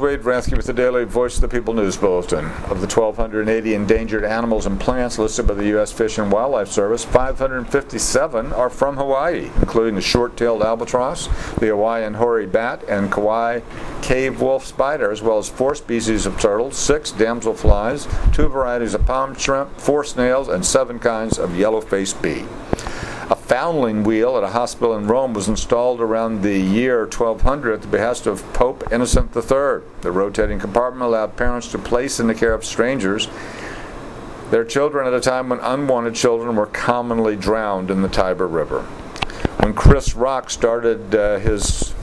Wade Vransky with the Daily Voice of the People News Bulletin. Of the 1,280 endangered animals and plants listed by the U.S. Fish and Wildlife Service, 557 are from Hawaii, including the short-tailed albatross, the Hawaiian hoary bat, and Kauai cave wolf spider, as well as 4 species of turtles, 6 damselflies, 2 varieties of palm shrimp, 4 snails, and 7 kinds of yellow-faced bee. A foundling wheel at a hospital in Rome was installed around the year 1200 at the behest of Pope Innocent III. The rotating compartment allowed parents to place in the care of strangers their children at a time when unwanted children were commonly drowned in the Tiber River. When Chris Rock started his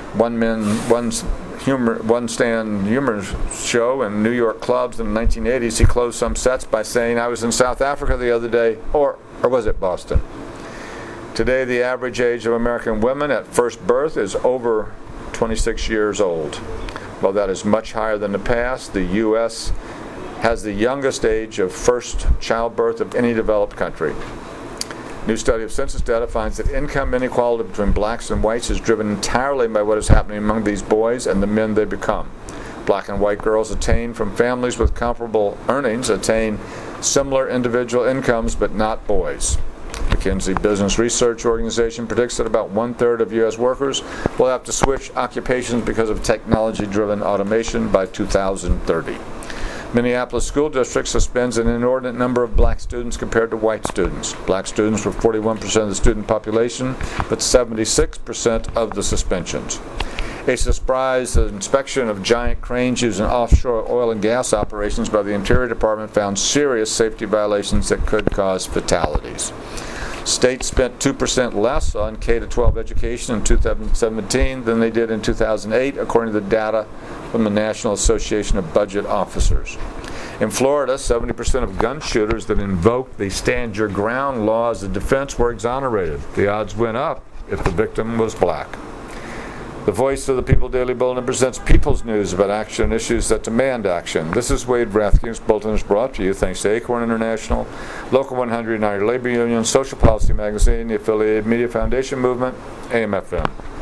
one-stand humor show in New York clubs in the 1980s, he closed some sets by saying, "I was in South Africa the other day," or was it Boston? Today, the average age of American women at first birth is over 26 years old. While that is much higher than the past, the U.S. has the youngest age of first childbirth of any developed country. New study of census data finds that income inequality between blacks and whites is driven entirely by what is happening among these boys and the men they become. Black and white girls attained from families with comparable earnings attain similar individual incomes, but not boys. McKinsey Business Research Organization predicts that about 1/3 of U.S. workers will have to switch occupations because of technology-driven automation by 2030. Minneapolis School District suspends an inordinate number of black students compared to white students. Black students were 41% of the student population, but 76% of the suspensions. A surprise inspection of giant cranes used in offshore oil and gas operations by the Interior Department found serious safety violations that could cause fatalities. States spent 2% less on K-12 education in 2017 than they did in 2008, according to the data from the National Association of Budget Officers. In Florida, 70% of gun shooters that invoked the Stand Your Ground law as a defense were exonerated. The odds went up if the victim was black. The Voice of the People Daily Bulletin presents people's news about action and issues that demand action. This is Wade Vransky. This bulletin is brought to you thanks to Acorn International, Local 100 United Labor Union, Social Policy Magazine, the Affiliated Media Foundation Movement, AM/FM.